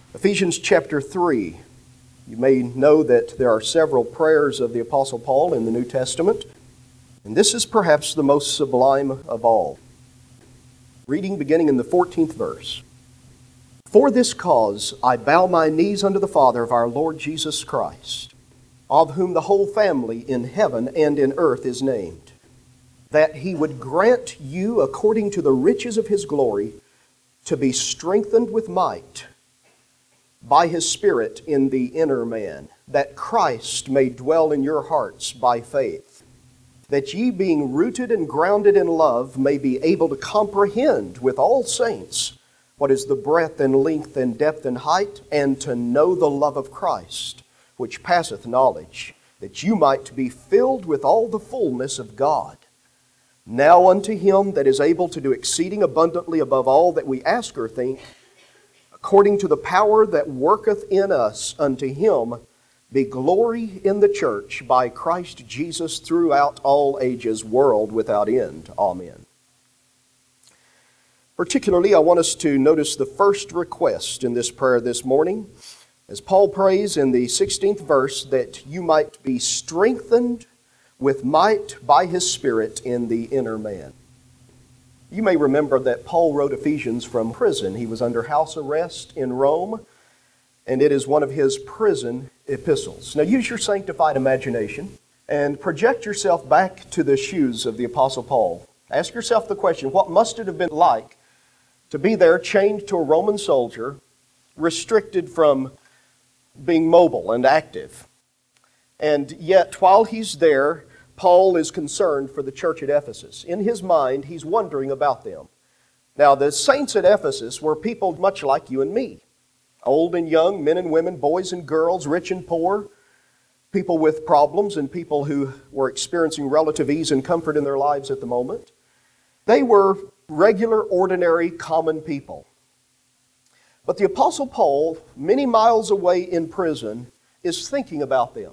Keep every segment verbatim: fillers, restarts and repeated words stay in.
Ephesians chapter three. You may know that there are several prayers of the Apostle Paul in the New Testament, and this is perhaps the most sublime of all. Reading beginning in the fourteenth verse. For this cause I bow my knees unto the Father of our Lord Jesus Christ, of whom the whole family in heaven and in earth is named, that He would grant you, according to the riches of His glory, to be strengthened with might by His Spirit in the inner man, that Christ may dwell in your hearts by faith, that ye, being rooted and grounded in love, may be able to comprehend with all saints what is the breadth and length and depth and height, and to know the love of Christ, which passeth knowledge, that you might be filled with all the fullness of God. Now unto Him that is able to do exceeding abundantly above all that we ask or think, according to the power that worketh in us, unto Him be glory in the church by Christ Jesus throughout all ages, world without end. Amen. Particularly, I want us to notice the first request in this prayer this morning, as Paul prays in the sixteenth verse, that you might be strengthened with might by His Spirit in the inner man. You may remember that Paul wrote Ephesians from prison. He was under house arrest in Rome, and it is one of his prison epistles. Now use your sanctified imagination and project yourself back to the shoes of the Apostle Paul. Ask yourself the question, what must it have been like to be there chained to a Roman soldier, restricted from being mobile and active? And yet, while he's there, Paul is concerned for the church at Ephesus. In his mind, he's wondering about them. Now, the saints at Ephesus were people much like you and me. Old and young, men and women, boys and girls, rich and poor, people with problems and people who were experiencing relative ease and comfort in their lives at the moment. They were regular, ordinary, common people. But the Apostle Paul, many miles away in prison, is thinking about them.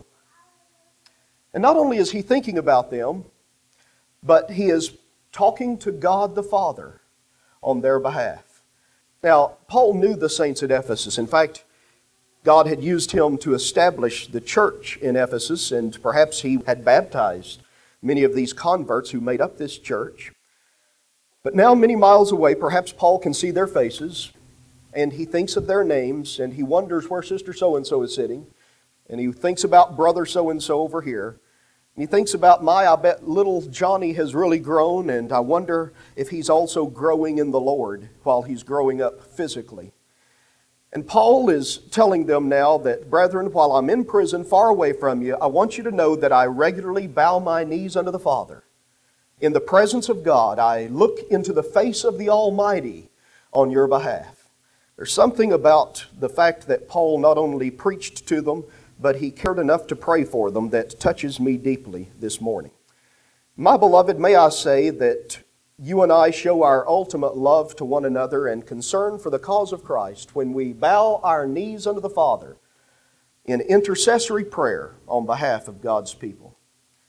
And not only is he thinking about them, but he is talking to God the Father on their behalf. Now, Paul knew the saints at Ephesus. In fact, God had used him to establish the church in Ephesus, and perhaps he had baptized many of these converts who made up this church. But now, many miles away, perhaps Paul can see their faces, and he thinks of their names, and he wonders where Sister So-and-so is sitting, and he thinks about Brother So-and-so over here. And he thinks about, my, I bet little Johnny has really grown, and I wonder if he's also growing in the Lord while he's growing up physically. And Paul is telling them now that, brethren, while I'm in prison far away from you, I want you to know that I regularly bow my knees unto the Father. In the presence of God, I look into the face of the Almighty on your behalf. There's something about the fact that Paul not only preached to them, but he cared enough to pray for them that touches me deeply this morning. My beloved, may I say that you and I show our ultimate love to one another and concern for the cause of Christ when we bow our knees unto the Father in intercessory prayer on behalf of God's people.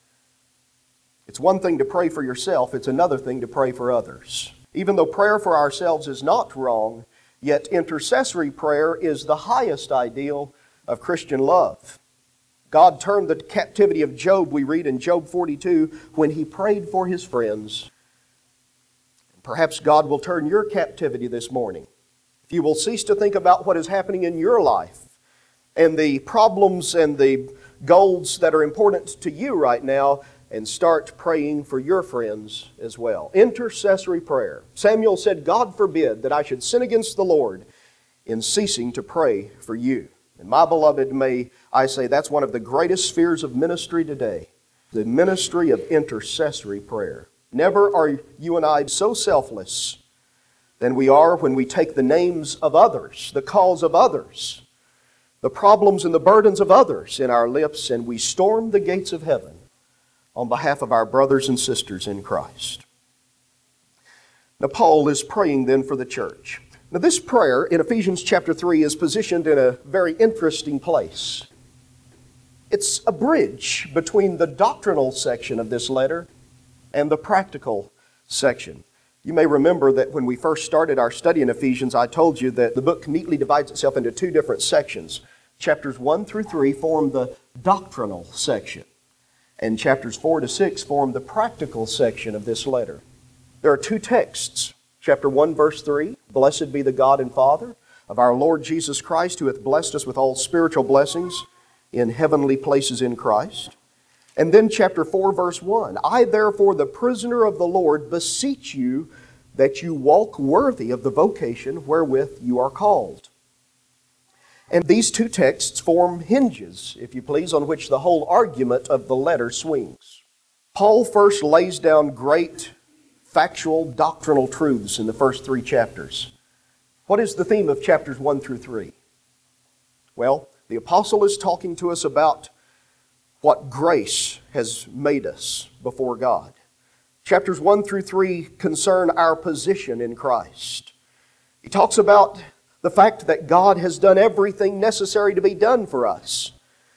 It's one thing to pray for yourself, it's another thing to pray for others. Even though prayer for ourselves is not wrong, yet intercessory prayer is the highest ideal of Christian love. God turned the captivity of Job, we read in Job forty-two, when he prayed for his friends. Perhaps God will turn your captivity this morning. If you will cease to think about what is happening in your life and the problems and the goals that are important to you right now, and start praying for your friends as well. Intercessory prayer. Samuel said, God forbid that I should sin against the Lord in ceasing to pray for you. And my beloved, may I say that's one of the greatest spheres of ministry today, the ministry of intercessory prayer. Never are you and I so selfless than we are when we take the names of others, the cause of others, the problems and the burdens of others in our lips, and we storm the gates of heaven on behalf of our brothers and sisters in Christ. Now, Paul is praying then for the church. Now, this prayer in Ephesians chapter three is positioned in a very interesting place. It's a bridge between the doctrinal section of this letter and the practical section. You may remember that when we first started our study in Ephesians, I told you that the book neatly divides itself into two different sections. Chapters one through three form the doctrinal section, and chapters four to six form the practical section of this letter. There are two texts. Chapter one, verse three, "Blessed be the God and Father of our Lord Jesus Christ, who hath blessed us with all spiritual blessings in heavenly places in Christ." And then chapter four, verse one, "I therefore, the prisoner of the Lord, beseech you that you walk worthy of the vocation wherewith you are called." And these two texts form hinges, if you please, on which the whole argument of the letter swings. Paul first lays down great factual doctrinal truths in the first three chapters. What is the theme of chapters one through three? Well, the apostle is talking to us about what grace has made us before God. Chapters one through three concern our position in Christ. He talks about the fact that God has done everything necessary to be done for us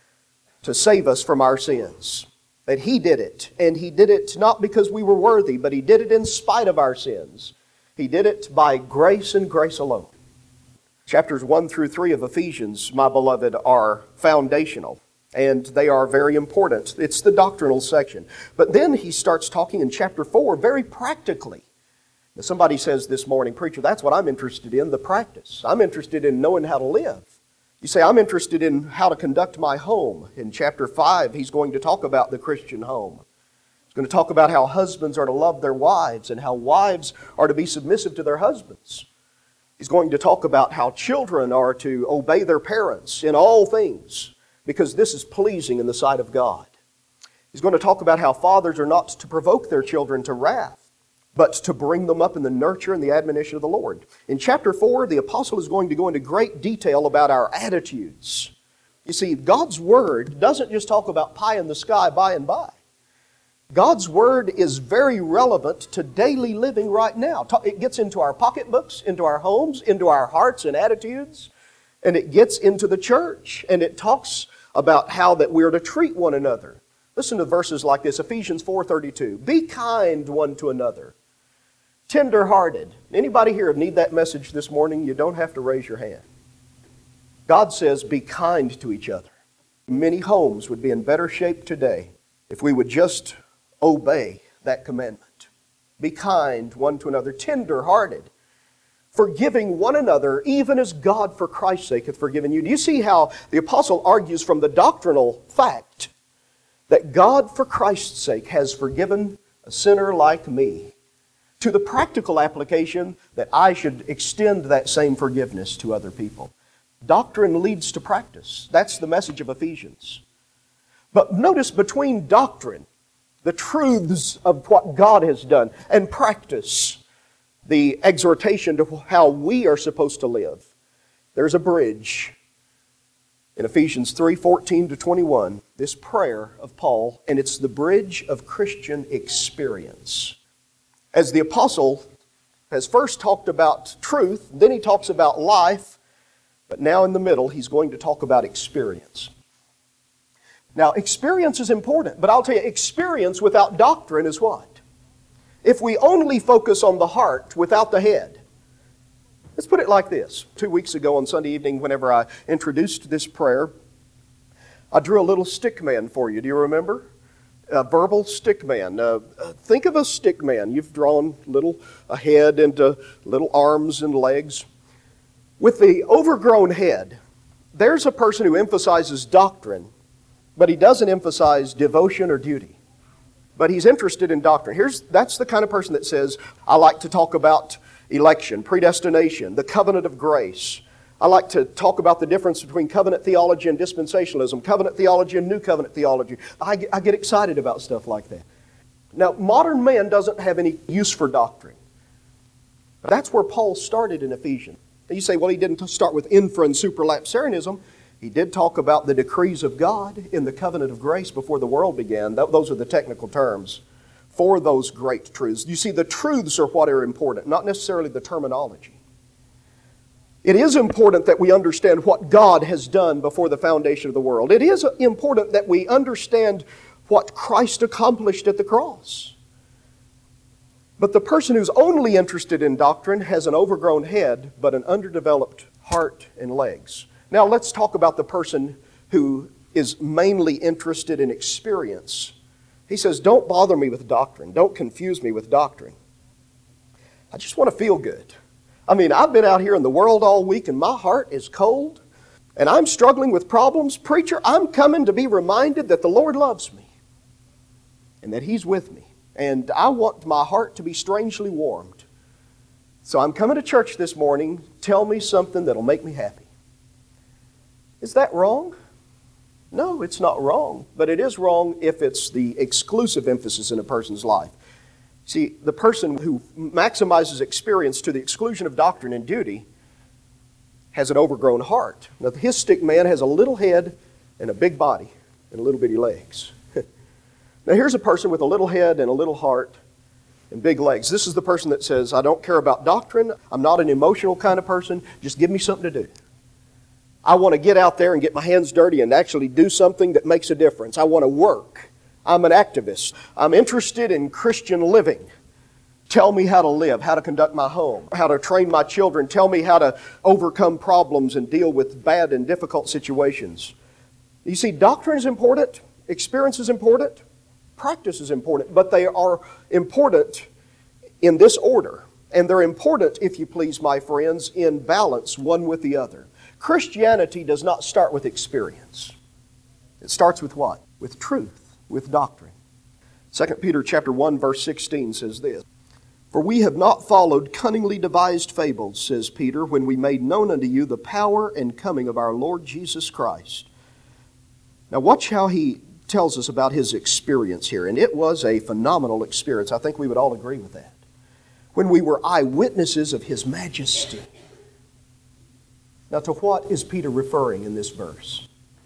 to save us from our sins. That He did it, and He did it not because we were worthy, but He did it in spite of our sins. He did it by grace and grace alone. Chapters one through three of Ephesians, my beloved, are foundational, and they are very important. It's the doctrinal section. But then he starts talking in chapter four very practically. Now, somebody says this morning, "Preacher, that's what I'm interested in, the practice. I'm interested in knowing how to live." You say, "I'm interested in how to conduct my home." In chapter five, he's going to talk about the Christian home. He's going to talk about how husbands are to love their wives and how wives are to be submissive to their husbands. He's going to talk about how children are to obey their parents in all things because this is pleasing in the sight of God. He's going to talk about how fathers are not to provoke their children to wrath, but to bring them up in the nurture and the admonition of the Lord. In chapter four, the apostle is going to go into great detail about our attitudes. You see, God's Word doesn't just talk about pie in the sky by and by. God's Word is very relevant to daily living right now. It gets into our pocketbooks, into our homes, into our hearts and attitudes, and it gets into the church, and it talks about how that we're to treat one another. Listen to verses like this, Ephesians four thirty-two. "Be kind one to another, tender-hearted." Anybody here need that message this morning? You don't have to raise your hand. God says, be kind to each other. Many homes would be in better shape today if we would just obey that commandment. Be kind one to another, tender-hearted, forgiving one another, even as God for Christ's sake hath forgiven you. Do you see how the apostle argues from the doctrinal fact that God for Christ's sake has forgiven a sinner like me, to the practical application that I should extend that same forgiveness to other people? Doctrine leads to practice. That's the message of Ephesians. But notice between doctrine, the truths of what God has done, and practice, the exhortation to how we are supposed to live, there's a bridge. In Ephesians three fourteen to twenty-one, this prayer of Paul, and it's the bridge of Christian experience. As the apostle has first talked about truth, then he talks about life, but now in the middle he's going to talk about experience. Now, experience is important, but I'll tell you, experience without doctrine is what? If we only focus on the heart without the head. Let's put it like this. Two weeks ago on Sunday evening, whenever I introduced this prayer, I drew a little stick man for you. Do you remember? A verbal stick man. Uh, think of a stick man. You've drawn little a head and uh, little arms and legs. With the overgrown head, there's a person who emphasizes doctrine, but he doesn't emphasize devotion or duty. But he's interested in doctrine. Here's that's the kind of person that says, I like to talk about election, predestination, the covenant of grace. I like to talk about the difference between covenant theology and dispensationalism, covenant theology and new covenant theology. I get, I get excited about stuff like that. Now, modern man doesn't have any use for doctrine. That's where Paul started in Ephesians. And you say, well, he didn't start with infra and supralapsarianism. He did talk about the decrees of God in the covenant of grace before the world began. Those are the technical terms for those great truths. You see, the truths are what are important, not necessarily the terminology. It is important that we understand what God has done before the foundation of the world. It is important that we understand what Christ accomplished at the cross. But the person who's only interested in doctrine has an overgrown head, but an underdeveloped heart and legs. Now let's talk about the person who is mainly interested in experience. He says, don't bother me with doctrine. Don't confuse me with doctrine. I just want to feel good. I mean, I've been out here in the world all week and my heart is cold and I'm struggling with problems. Preacher, I'm coming to be reminded that the Lord loves me and that He's with me. And I want my heart to be strangely warmed. So I'm coming to church this morning. Tell me something that'll make me happy. Is that wrong? No, it's not wrong. But it is wrong if it's the exclusive emphasis in a person's life. See, the person who maximizes experience to the exclusion of doctrine and duty has an overgrown heart. Now, the histic man has a little head and a big body and little bitty legs. Now, here's a person with a little head and a little heart and big legs. This is the person that says, I don't care about doctrine. I'm not an emotional kind of person. Just give me something to do. I want to get out there and get my hands dirty and actually do something that makes a difference. I want to work. I'm an activist. I'm interested in Christian living. Tell me how to live, how to conduct my home, how to train my children. Tell me how to overcome problems and deal with bad and difficult situations. You see, doctrine is important. Experience is important. Practice is important. But they are important in this order. And they're important, if you please, my friends, in balance one with the other. Christianity does not start with experience. It starts with what? With truth, with doctrine. Second Peter chapter one, verse sixteen says this, For we have not followed cunningly devised fables, says Peter, when we made known unto you the power and coming of our Lord Jesus Christ. Now watch how he tells us about his experience here. And it was a phenomenal experience. I think we would all agree with that. When we were eyewitnesses of His majesty. Now, to what is Peter referring in this verse?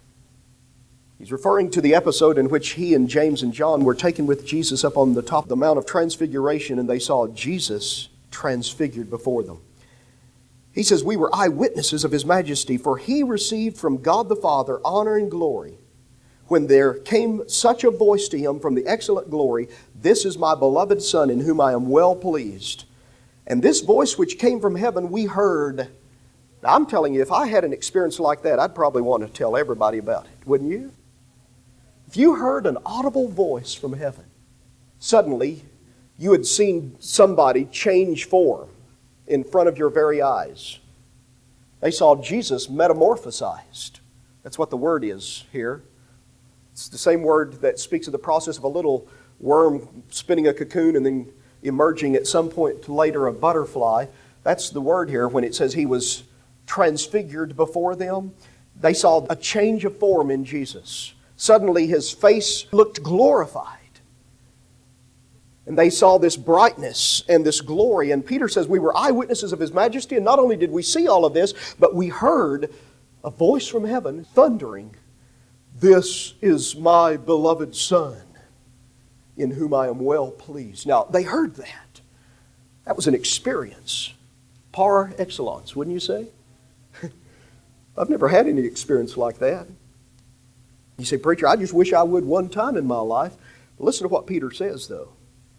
He's referring to the episode in which he and James and John were taken with Jesus up on the top of the Mount of Transfiguration, and they saw Jesus transfigured before them. He says, we were eyewitnesses of His majesty, for He received from God the Father honor and glory, when there came such a voice to Him from the excellent glory, This is my beloved Son, in whom I am well pleased. And this voice which came from heaven we heard. Now, I'm telling you, if I had an experience like that, I'd probably want to tell everybody about it, wouldn't you? If you heard an audible voice from heaven, suddenly you had seen somebody change form in front of your very eyes. They saw Jesus metamorphosized. That's what the word is here. It's the same word that speaks of the process of a little worm spinning a cocoon and then emerging at some point later a butterfly. That's the word here when it says He was transfigured before them. They saw a change of form in Jesus. Suddenly His face looked glorified. And they saw this brightness and this glory. And Peter says we were eyewitnesses of His majesty. And not only did we see all of this, but we heard a voice from heaven thundering, This is my beloved Son, in whom I am well pleased. Now, they heard that. That was an experience. Par excellence, wouldn't you say? I've never had any experience like that. You say, preacher, I just wish I would one time in my life. But listen to what Peter says, though.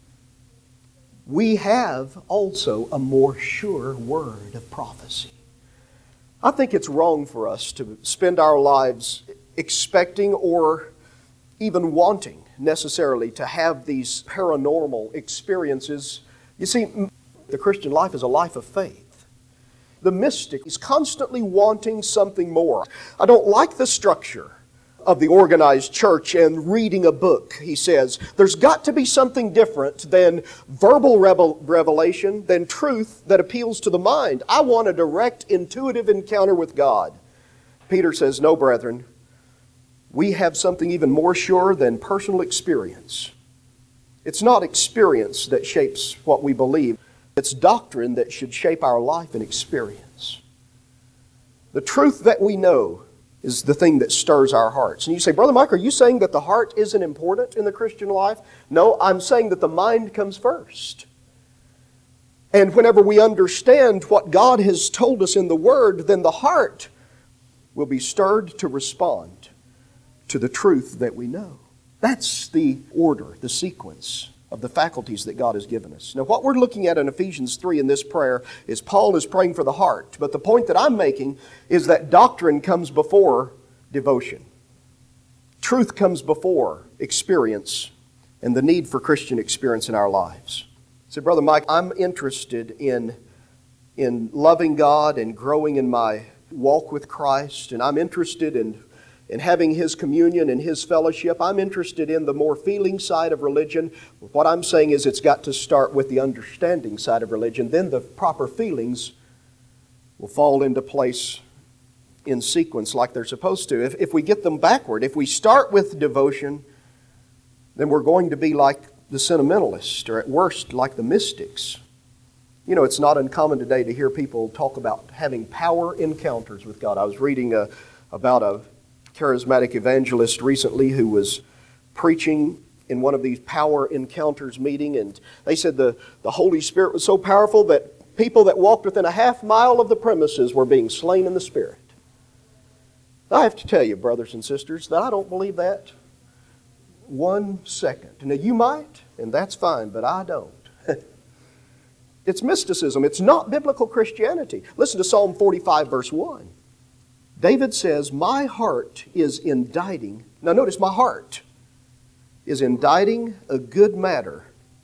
We have also a more sure word of prophecy. I think it's wrong for us to spend our lives expecting or even wanting necessarily to have these paranormal experiences. You see, the Christian life is a life of faith. The mystic is constantly wanting something more. I don't like the structure of the organized church and reading a book, he says. There's got to be something different than verbal revel- revelation, than truth that appeals to the mind. I want a direct, intuitive encounter with God. Peter says, no, brethren, we have something even more sure than personal experience. It's not experience that shapes what we believe. It's doctrine that should shape our life and experience. The truth that we know is the thing that stirs our hearts. And you say, Brother Mike, are you saying that the heart isn't important in the Christian life? No, I'm saying that the mind comes first. And whenever we understand what God has told us in the Word, then the heart will be stirred to respond to the truth that we know. That's the order, the sequence of the faculties that God has given us. Now, what we're looking at in Ephesians three in this prayer is Paul is praying for the heart. But the point that I'm making is that doctrine comes before devotion. Truth comes before experience and the need for Christian experience in our lives. So, Brother Mike, I'm interested in, in loving God and growing in my walk with Christ, and I'm interested in in having His communion and His fellowship. I'm interested in the more feeling side of religion. What I'm saying is it's got to start with the understanding side of religion. Then the proper feelings will fall into place in sequence like they're supposed to. If, if we get them backward, if we start with devotion, then we're going to be like the sentimentalists, or at worst, like the mystics. You know, it's not uncommon today to hear people talk about having power encounters with God. I was reading a, about a charismatic evangelist recently who was preaching in one of these power encounters meeting, and they said the, the Holy Spirit was so powerful that people that walked within a half mile of the premises were being slain in the Spirit. I have to tell you, brothers and sisters, that I don't believe that one second. Now you might, and that's fine, but I don't. It's mysticism. It's not biblical Christianity. Listen to Psalm forty-five, verse one. David says, my heart is inditing. Now notice, my heart is inditing a good matter.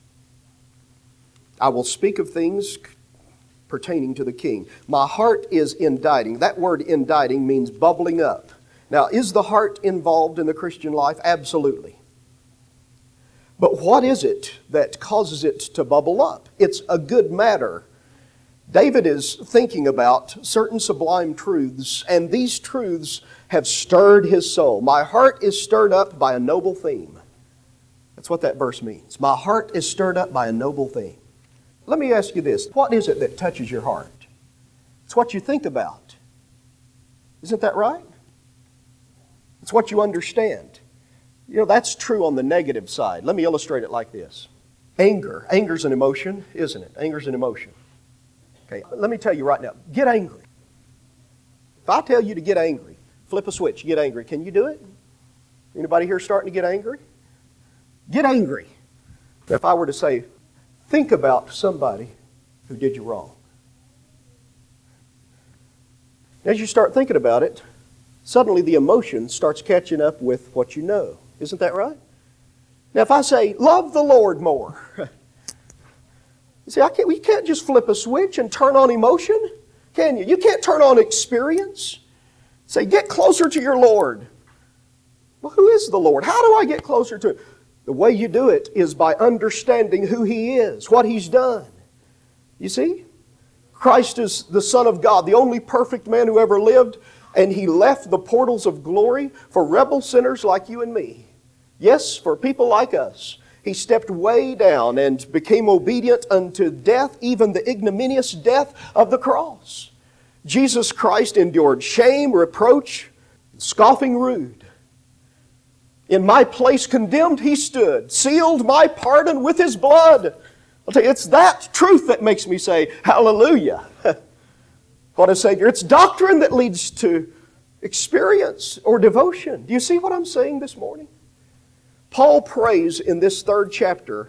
I will speak of things pertaining to the king. My heart is inditing. That word inditing means bubbling up. Now, is the heart involved in the Christian life? Absolutely. But what is it that causes it to bubble up? It's a good matter. David is thinking about certain sublime truths, and these truths have stirred his soul. My heart is stirred up by a noble theme. That's what that verse means. My heart is stirred up by a noble theme. Let me ask you this. What is it that touches your heart? It's what you think about. Isn't that right? It's what you understand. You know, that's true on the negative side. Let me illustrate it like this. Anger. Anger's an emotion, isn't it? Anger's an emotion. Okay, let me tell you right now, get angry. If I tell you to get angry, flip a switch, get angry, can you do it? Anybody here starting to get angry? Get angry. If I were to say, think about somebody who did you wrong. As you start thinking about it, suddenly the emotion starts catching up with what you know. Isn't that right? Now if I say, love the Lord more, you see, I can't, we can't just flip a switch and turn on emotion, can you? You can't turn on experience. Say, get closer to your Lord. Well, who is the Lord? How do I get closer to Him? The way you do it is by understanding who He is, what He's done. You see? Christ is the Son of God, the only perfect man who ever lived, and He left the portals of glory for rebel sinners like you and me. Yes, for people like us. He stepped way down and became obedient unto death, even the ignominious death of the cross. Jesus Christ endured shame, reproach, scoffing rude. In my place condemned He stood, sealed my pardon with His blood. I'll tell you, it's that truth that makes me say, hallelujah. What a Savior. It's doctrine that leads to experience or devotion. Do you see what I'm saying this morning? Paul prays in this third chapter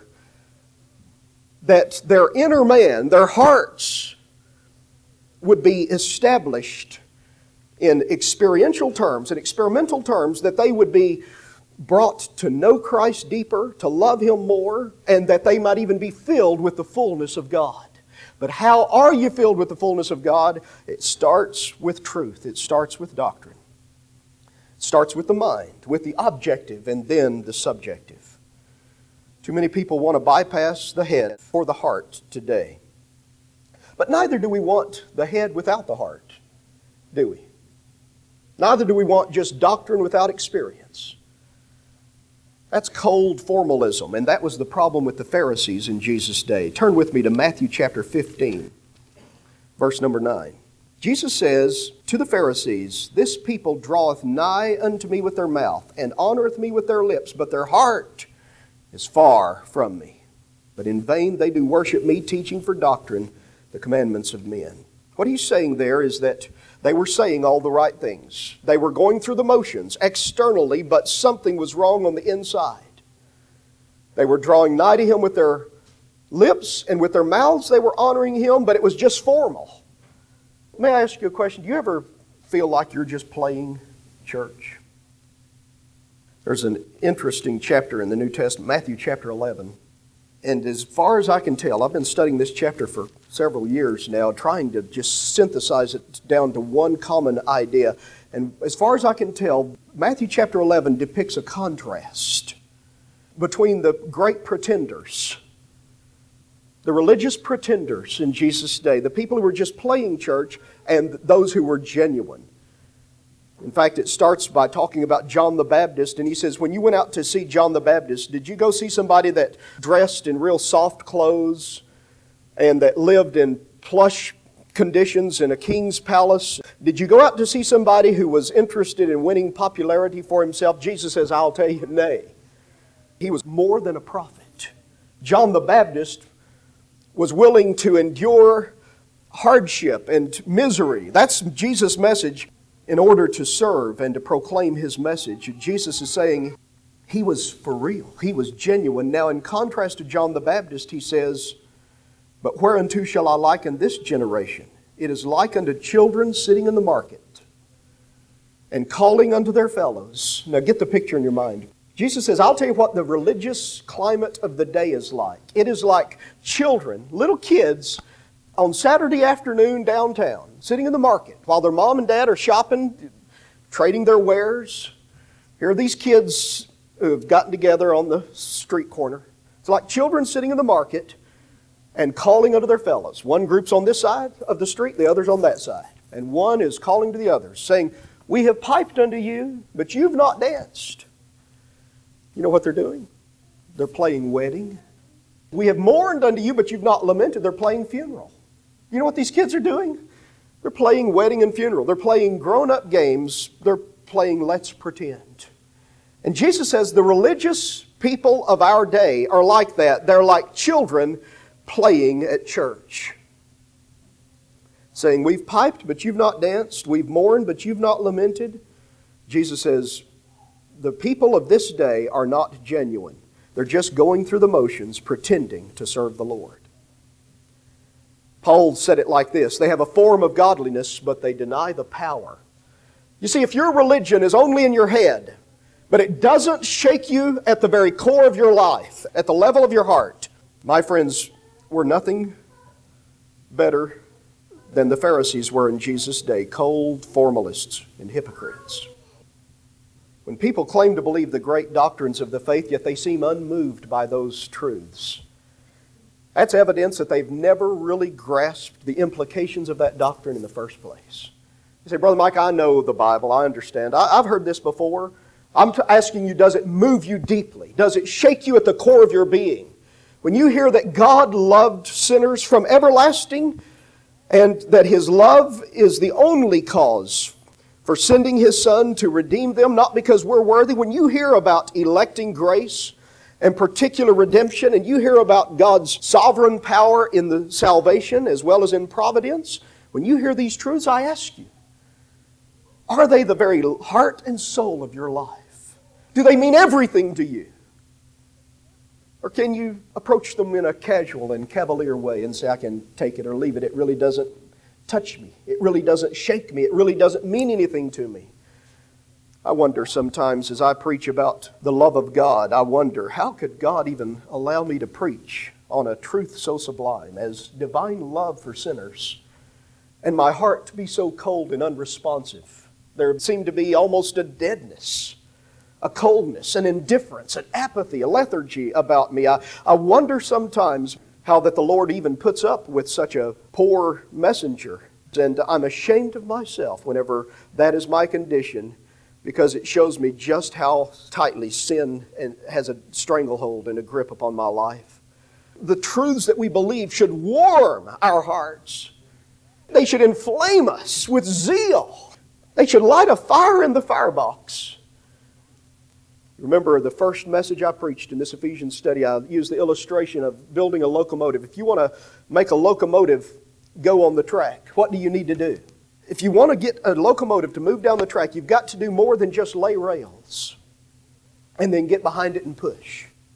that their inner man, their hearts, would be established in experiential terms, in experimental terms, that they would be brought to know Christ deeper, to love Him more, and that they might even be filled with the fullness of God. But how are you filled with the fullness of God? It starts with truth. It starts with doctrine. It starts with the mind, with the objective, and then the subjective. Too many people want to bypass the head for the heart today. But neither do we want the head without the heart, do we? Neither do we want just doctrine without experience. That's cold formalism, and that was the problem with the Pharisees in Jesus' day. Turn with me to Matthew chapter fifteen, verse number nine. Jesus says to the Pharisees, this people draweth nigh unto me with their mouth, and honoreth me with their lips, but their heart is far from me. But in vain they do worship me, teaching for doctrine the commandments of men. What he's saying there is that they were saying all the right things. They were going through the motions externally, but something was wrong on the inside. They were drawing nigh to Him with their lips, and with their mouths they were honoring Him, but it was just formal. May I ask you a question? Do you ever feel like you're just playing church? There's an interesting chapter in the New Testament, Matthew chapter eleven. And as far as I can tell, I've been studying this chapter for several years now, trying to just synthesize it down to one common idea. And as far as I can tell, Matthew chapter eleven depicts a contrast between the great pretenders, the religious pretenders in Jesus' day, the people who were just playing church, and those who were genuine. In fact, it starts by talking about John the Baptist, and he says, when you went out to see John the Baptist, did you go see somebody that dressed in real soft clothes and that lived in plush conditions in a king's palace? Did you go out to see somebody who was interested in winning popularity for himself? Jesus says, I'll tell you, nay. He was more than a prophet. John the Baptist was willing to endure hardship and misery. That's Jesus' message. In order to serve and to proclaim His message, Jesus is saying He was for real. He was genuine. Now, in contrast to John the Baptist, He says, but whereunto shall I liken this generation? It is like unto children sitting in the market and calling unto their fellows. Now, get the picture in your mind. Jesus says, I'll tell you what the religious climate of the day is like. It is like children, little kids, on Saturday afternoon downtown, sitting in the market while their mom and dad are shopping, trading their wares. Here are these kids who have gotten together on the street corner. It's like children sitting in the market and calling unto their fellows. One group's on this side of the street, the other's on that side. And one is calling to the others, saying, we have piped unto you, but you've not danced. You know what they're doing? They're playing wedding. We have mourned unto you, but you've not lamented. They're playing funeral. You know what these kids are doing? They're playing wedding and funeral. They're playing grown-up games. They're playing let's pretend. And Jesus says the religious people of our day are like that. They're like children playing at church. Saying, we've piped, but you've not danced. We've mourned, but you've not lamented. Jesus says, the people of this day are not genuine. They're just going through the motions, pretending to serve the Lord. Paul said it like this, they have a form of godliness, but they deny the power. You see, if your religion is only in your head, but it doesn't shake you at the very core of your life, at the level of your heart, my friends, we're nothing better than the Pharisees were in Jesus' day, cold formalists and hypocrites. When people claim to believe the great doctrines of the faith, yet they seem unmoved by those truths, that's evidence that they've never really grasped the implications of that doctrine in the first place. You say, Brother Mike, I know the Bible, I understand. I, I've heard this before. I'm t- asking you, does it move you deeply? Does it shake you at the core of your being? When you hear that God loved sinners from everlasting, and that His love is the only cause for sending His Son to redeem them, not because we're worthy. When you hear about electing grace and particular redemption, and you hear about God's sovereign power in the salvation as well as in providence, when you hear these truths, I ask you, are they the very heart and soul of your life? Do they mean everything to you? Or can you approach them in a casual and cavalier way and say, I can take it or leave it, it really doesn't touch me, it really doesn't shake me, it really doesn't mean anything to me? I wonder sometimes as I preach about the love of God, I wonder, how could God even allow me to preach on a truth so sublime as divine love for sinners, and my heart to be so cold and unresponsive? There seemed to be almost a deadness, a coldness, an indifference, an apathy, a lethargy about me. I, I wonder sometimes how that the Lord even puts up with such a poor messenger. And I'm ashamed of myself whenever that is my condition, because it shows me just how tightly sin has a stranglehold and a grip upon my life. The truths that we believe should warm our hearts. They should inflame us with zeal. They should light a fire in the firebox. Remember the first message I preached in this Ephesians study, I used the illustration of building a locomotive. If you want to make a locomotive go on the track, what do you need to do? If you want to get a locomotive to move down the track, you've got to do more than just lay rails and then get behind it and push.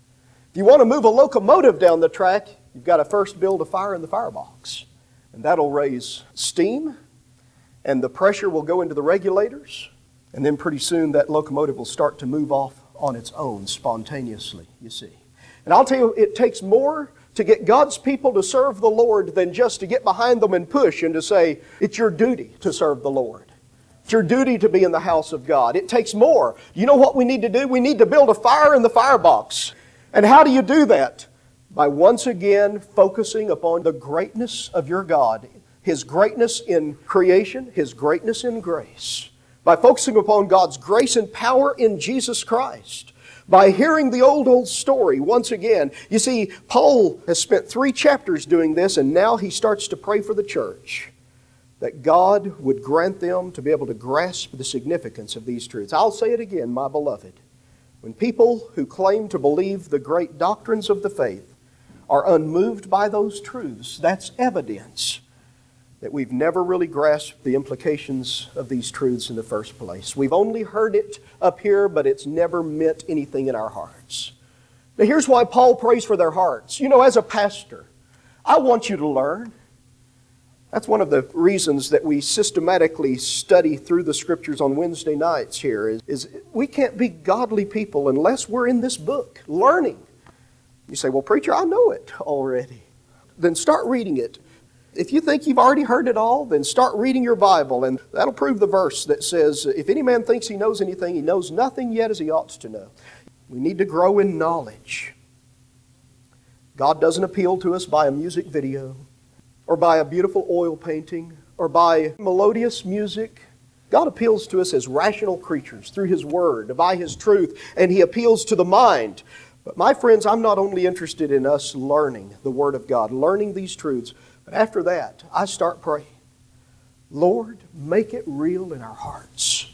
If you want to move a locomotive down the track, you've got to first build a fire in the firebox. And that'll raise steam, and the pressure will go into the regulators, and then pretty soon that locomotive will start to move off on its own spontaneously, you see. And I'll tell you, it takes more to get God's people to serve the Lord than just to get behind them and push and to say, it's your duty to serve the Lord. It's your duty to be in the house of God. It takes more. You know what we need to do? We need to build a fire in the firebox. And how do you do that? By once again focusing upon the greatness of your God, His greatness in creation, His greatness in grace. By focusing upon God's grace and power in Jesus Christ. By hearing the old, old story once again. You see, Paul has spent three chapters doing this, and now he starts to pray for the church that God would grant them to be able to grasp the significance of these truths. I'll say it again, my beloved. When people who claim to believe the great doctrines of the faith are unmoved by those truths, that's evidence that we've never really grasped the implications of these truths in the first place. We've only heard it up here, but it's never meant anything in our hearts. Now here's why Paul prays for their hearts. You know, as a pastor, I want you to learn. That's one of the reasons that we systematically study through the Scriptures on Wednesday nights here is, is we can't be godly people unless we're in this book, learning. You say, well, preacher, I know it already. Then start reading it. If you think you've already heard it all, then start reading your Bible, and that'll prove the verse that says, if any man thinks he knows anything, he knows nothing yet as he ought to know. We need to grow in knowledge. God doesn't appeal to us by a music video, or by a beautiful oil painting, or by melodious music. God appeals to us as rational creatures through His Word, by His truth, and He appeals to the mind. But my friends, I'm not only interested in us learning the Word of God, learning these truths, but after that, I start praying, Lord, make it real in our hearts.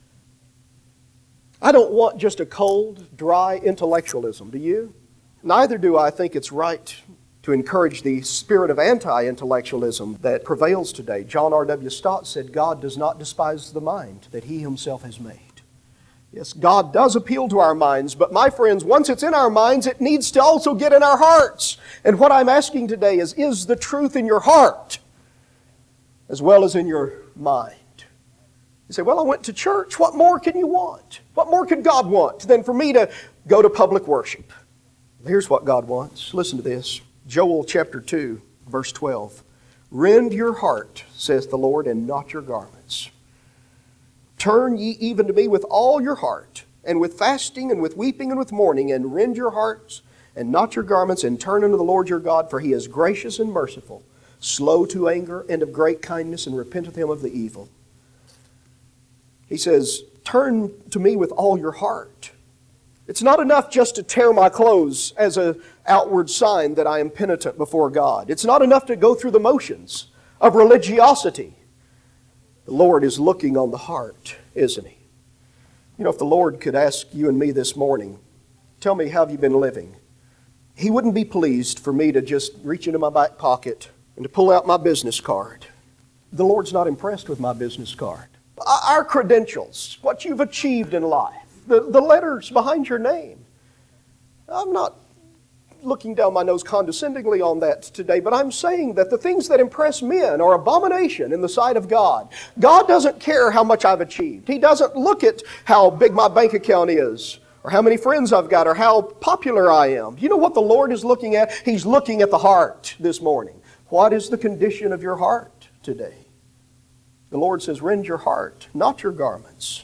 I don't want just a cold, dry intellectualism, do you? Neither do I think it's right to encourage the spirit of anti-intellectualism that prevails today. John R W Stott said, God does not despise the mind that He Himself has made. Yes, God does appeal to our minds, but my friends, once it's in our minds, it needs to also get in our hearts. And what I'm asking today is, is the truth in your heart as well as in your mind? You say, well, I went to church. What more can you want? What more could God want than for me to go to public worship? Here's what God wants. Listen to this. Joel chapter two, verse twelve. Rend your heart, says the Lord, and not your garments. Turn ye even to me with all your heart, and with fasting, and with weeping, and with mourning, and rend your hearts, and not your garments, and turn unto the Lord your God, for He is gracious and merciful, slow to anger, and of great kindness, and repenteth Him of the evil. He says, turn to me with all your heart. It's not enough just to tear my clothes as an outward sign that I am penitent before God. It's not enough to go through the motions of religiosity. The Lord is looking on the heart, isn't He? You know, if the Lord could ask you and me this morning, tell me, how have you been living? He wouldn't be pleased for me to just reach into my back pocket and to pull out my business card. The Lord's not impressed with my business card. Our credentials, what you've achieved in life, the, the letters behind your name. I'm not looking down my nose condescendingly on that today, but I'm saying that the things that impress men are abomination in the sight of God. God doesn't care how much I've achieved. He doesn't look at how big my bank account is, or how many friends I've got, or how popular I am. You know what the Lord is looking at? He's looking at the heart this morning. What is the condition of your heart today? The Lord says, rend your heart, not your garments.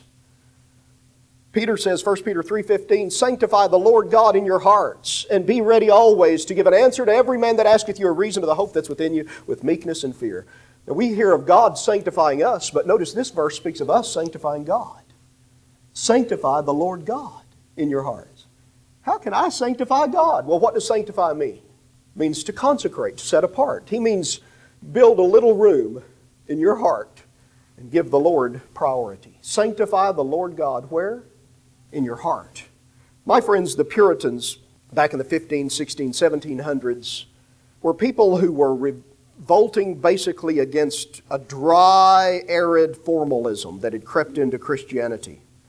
Peter says, First Peter three fifteen, sanctify the Lord God in your hearts, and be ready always to give an answer to every man that asketh you a reason of the hope that's within you with meekness and fear. Now we hear of God sanctifying us, but notice this verse speaks of us sanctifying God. Sanctify the Lord God in your hearts. How can I sanctify God? Well, what does sanctify mean? It means to consecrate, to set apart. He means build a little room in your heart and give the Lord priority. Sanctify the Lord God where? In your heart. My friends, the Puritans back in the fifteen, sixteen, seventeen hundreds were people who were revolting basically against a dry, arid formalism that had crept into Christianity.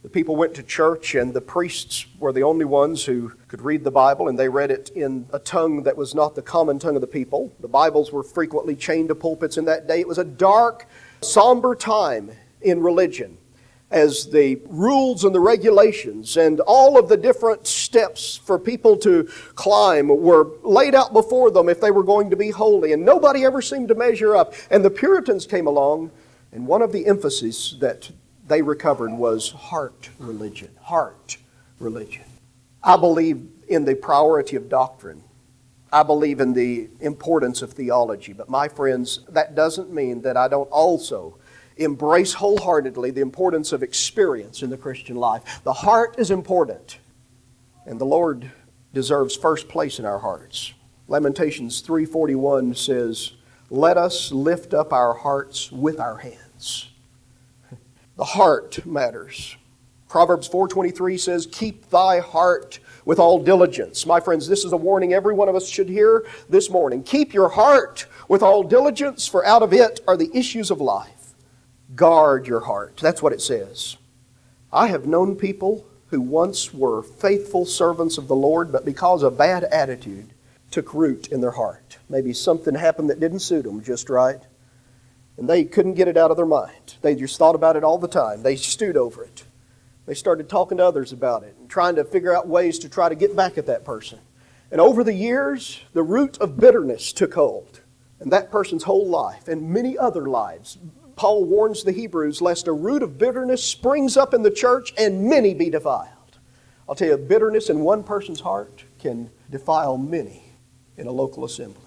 The people went to church, and the priests were the only ones who could read the Bible, and they read it in a tongue that was not the common tongue of the people. The Bibles were frequently chained to pulpits in that day. It was a dark, somber time in religion, as the rules and the regulations and all of the different steps for people to climb were laid out before them if they were going to be holy, and nobody ever seemed to measure up. And the Puritans came along, and one of the emphases that they recovered was heart religion. Heart religion. I believe in the priority of doctrine. I believe in the importance of theology. But my friends, that doesn't mean that I don't also embrace wholeheartedly the importance of experience in the Christian life. The heart is important, and the Lord deserves first place in our hearts. Lamentations three forty-one says, "Let us lift up our hearts with our hands." The heart matters. Proverbs four twenty-three says, "Keep thy heart with all diligence." My friends, this is a warning every one of us should hear this morning. Keep your heart with all diligence, for out of it are the issues of life. Guard your heart. That's what it says. I have known people who once were faithful servants of the Lord, but because a bad attitude took root in their heart. Maybe something happened that didn't suit them just right, and they couldn't get it out of their mind. They just thought about it all the time. They stewed over it. They started talking to others about it and trying to figure out ways to try to get back at that person. And over the years, the root of bitterness took hold. And that person's whole life and many other lives. Paul warns the Hebrews, lest a root of bitterness springs up in the church and many be defiled. I'll tell you, bitterness in one person's heart can defile many in a local assembly.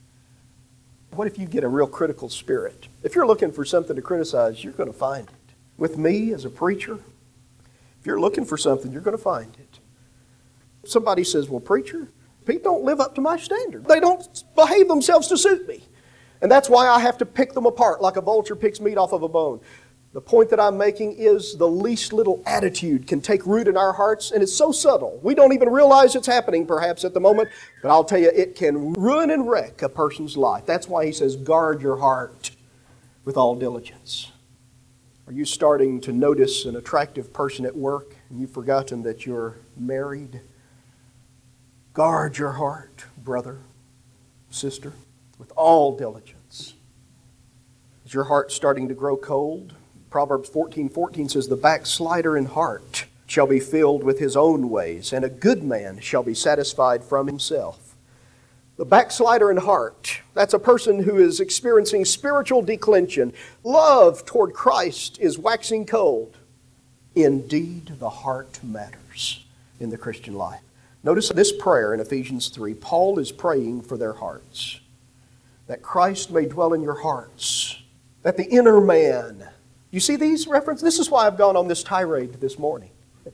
What if you get a real critical spirit? If you're looking for something to criticize, you're going to find it. With me as a preacher, if you're looking for something, you're going to find it. Somebody says, "Well, preacher, people don't live up to my standard. They don't behave themselves to suit me. And that's why I have to pick them apart like a vulture picks meat off of a bone." The point that I'm making is the least little attitude can take root in our hearts, and it's so subtle. We don't even realize it's happening perhaps at the moment, but I'll tell you, it can ruin and wreck a person's life. That's why he says, guard your heart with all diligence. Are you starting to notice an attractive person at work and you've forgotten that you're married? Guard your heart, brother, sister, with all diligence. Is your heart starting to grow cold? Proverbs fourteen fourteen says, "The backslider in heart shall be filled with his own ways, and a good man shall be satisfied from himself." The backslider in heart, that's a person who is experiencing spiritual declension. Love toward Christ is waxing cold. Indeed, the heart matters in the Christian life. Notice this prayer in Ephesians three. Paul is praying for their hearts. That Christ may dwell in your hearts. That the inner man. You see these references? This is why I've gone on this tirade this morning.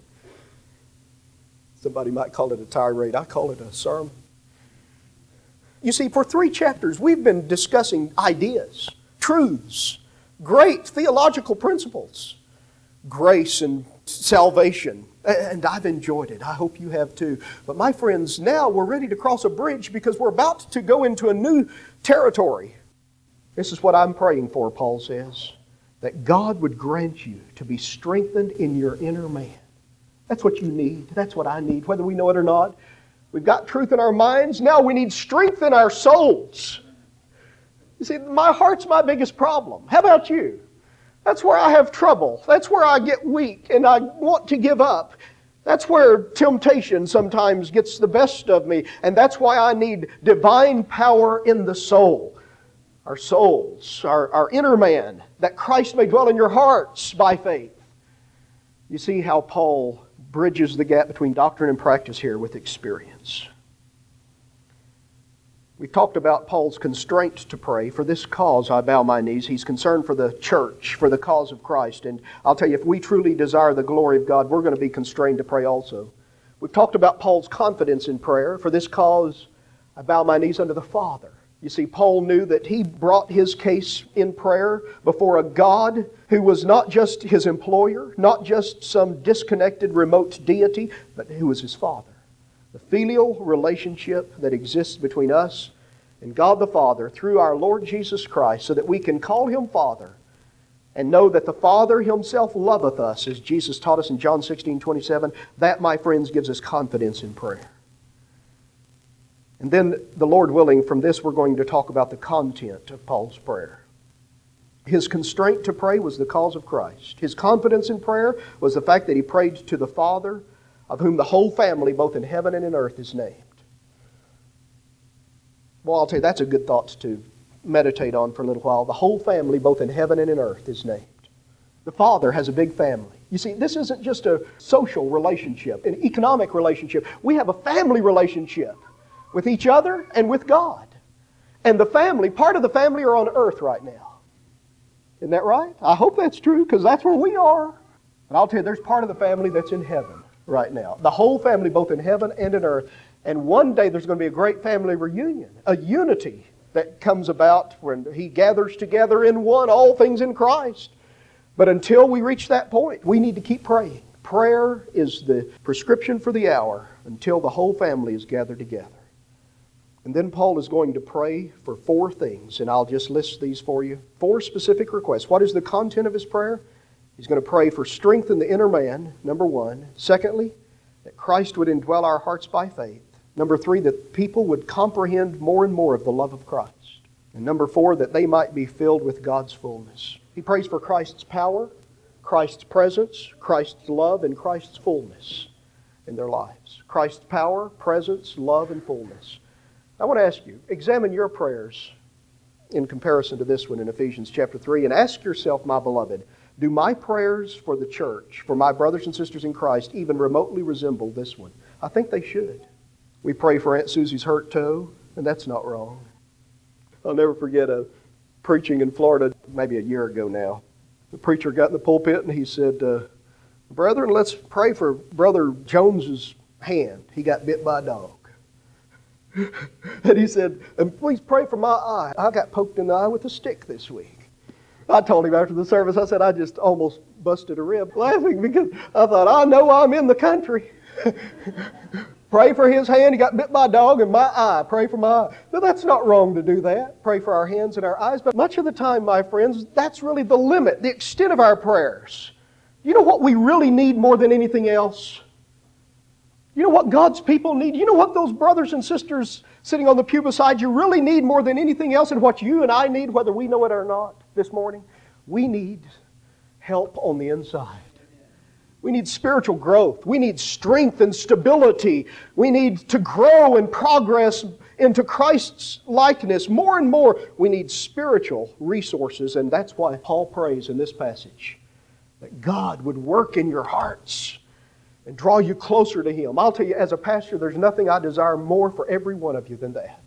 Somebody might call it a tirade. I call it a sermon. You see, for three chapters, we've been discussing ideas, truths, great theological principles, grace and salvation. And I've enjoyed it. I hope you have too. But my friends, now we're ready to cross a bridge because we're about to go into a new territory. This is what I'm praying for, Paul says. That God would grant you to be strengthened in your inner man. That's what you need. That's what I need, whether we know it or not. We've got truth in our minds. Now we need strength in our souls. You see, my heart's my biggest problem. How about you? That's where I have trouble. That's where I get weak and I want to give up. That's where temptation sometimes gets the best of me. And that's why I need divine power in the soul. Our souls, our, our inner man, that Christ may dwell in your hearts by faith. You see how Paul bridges the gap between doctrine and practice here with experience. We've talked about Paul's constraint to pray. For this cause I bow my knees. He's concerned for the church, for the cause of Christ. And I'll tell you, if we truly desire the glory of God, we're going to be constrained to pray also. We've talked about Paul's confidence in prayer. For this cause I bow my knees unto the Father. You see, Paul knew that he brought his case in prayer before a God who was not just his employer, not just some disconnected remote deity, but who was his Father. The filial relationship that exists between us and God the Father through our Lord Jesus Christ, so that we can call Him Father and know that the Father Himself loveth us, as Jesus taught us in John sixteen twenty-seven, that, my friends, gives us confidence in prayer. And then, the Lord willing, from this we're going to talk about the content of Paul's prayer. His constraint to pray was the cause of Christ. His confidence in prayer was the fact that he prayed to the Father, of whom the whole family, both in heaven and in earth, is named. Well, I'll tell you, that's a good thought to meditate on for a little while. The whole family, both in heaven and in earth, is named. The Father has a big family. You see, this isn't just a social relationship, an economic relationship. We have a family relationship with each other and with God. And the family, part of the family are on earth right now. Isn't that right? I hope that's true, because that's where we are. And I'll tell you, there's part of the family that's in heaven right now. The whole family, both in heaven and in earth. And one day there's going to be a great family reunion, a unity that comes about when He gathers together in one, all things in Christ. But until we reach that point, we need to keep praying. Prayer is the prescription for the hour until the whole family is gathered together. And then Paul is going to pray for four things, and I'll just list these for you. Four specific requests. What is the content of his prayer? He's going to pray for strength in the inner man, number one. Secondly, that Christ would indwell our hearts by faith. Number three, that people would comprehend more and more of the love of Christ. And number four, that they might be filled with God's fullness. He prays for Christ's power, Christ's presence, Christ's love, and Christ's fullness in their lives. Christ's power, presence, love, and fullness. I want to ask you, examine your prayers in comparison to this one in Ephesians chapter three, and ask yourself, my beloved, do my prayers for the church, for my brothers and sisters in Christ, even remotely resemble this one? I think they should. We pray for Aunt Susie's hurt toe, and that's not wrong. I'll never forget a preaching in Florida maybe a year ago now. The preacher got in the pulpit and he said, uh, brethren, let's pray for Brother Jones's hand. He got bit by a dog. And he said, and please pray for my eye. I got poked in the eye with a stick this week. I told him after the service, I said, I just almost busted a rib laughing because I thought, I know I'm in the country. Pray for his hand. He got bit by a dog, and my eye. Pray for my eye. Now, that's not wrong to do that. Pray for our hands and our eyes. But much of the time, my friends, that's really the limit, the extent of our prayers. You know what we really need more than anything else? You know what God's people need? You know what those brothers and sisters sitting on the pew beside you really need more than anything else, and what you and I need, whether we know it or not this morning? We need help on the inside. We need spiritual growth. We need strength and stability. We need to grow and progress into Christ's likeness more and more. We need spiritual resources, and that's why Paul prays in this passage that God would work in your hearts and draw you closer to Him. I'll tell you, as a pastor, there's nothing I desire more for every one of you than that.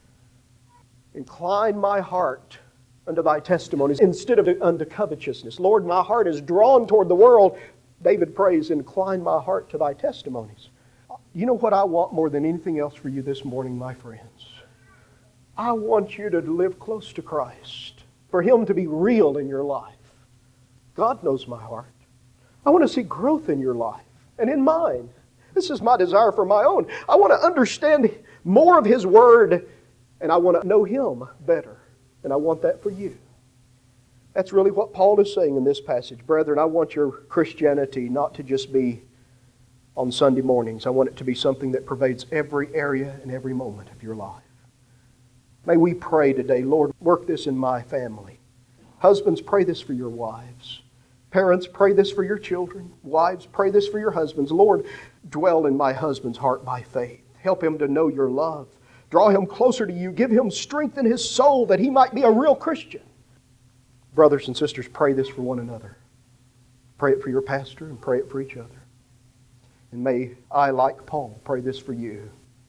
Incline my heart unto Thy testimonies instead of unto covetousness. Lord, my heart is drawn toward the world. David prays, incline my heart to Thy testimonies. You know what I want more than anything else for you this morning, my friends? I want you to live close to Christ, for Him to be real in your life. God knows my heart. I want to see growth in your life and in mine. This is my desire for my own. I want to understand more of His Word, and I want to know Him better. And I want that for you. That's really what Paul is saying in this passage. Brethren, I want your Christianity not to just be on Sunday mornings. I want it to be something that pervades every area and every moment of your life. May we pray today, Lord, work this in my family. Husbands, pray this for your wives. Parents, pray this for your children. Wives, pray this for your husbands. Lord, dwell in my husband's heart by faith. Help him to know your love. Draw him closer to you. Give him strength in his soul that he might be a real Christian. Brothers and sisters, pray this for one another. Pray it for your pastor and pray it for each other. And may I, like Paul, pray this for you.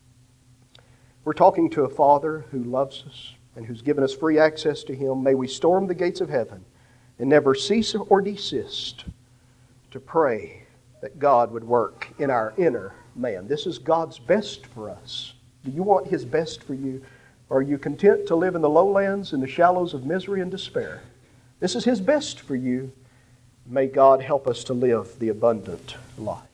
We're talking to a Father who loves us and who's given us free access to Him. May we storm the gates of heaven and never cease or desist to pray that God would work in our inner man. This is God's best for us. Do you want His best for you? Or are you content to live in the lowlands and the shallows of misery and despair? This is His best for you. May God help us to live the abundant life.